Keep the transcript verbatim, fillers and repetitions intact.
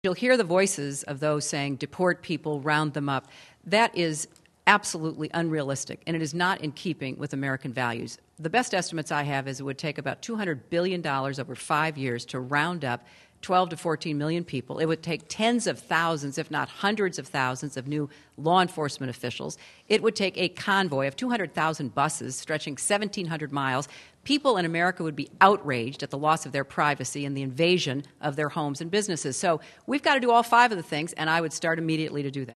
You'll hear the voices of those saying, deport people, round them up. That is absolutely unrealistic, and it is not in keeping with American values. The best estimates I have is it would take about two hundred billion dollars over five years to round up twelve to fourteen million people. It would take tens of thousands, if not hundreds of thousands, of new law enforcement officials. It would take a convoy of two hundred thousand buses stretching seventeen hundred miles. People in America would be outraged at the loss of their privacy and the invasion of their homes and businesses. So we've got to do all five of the things, and I would start immediately to do that.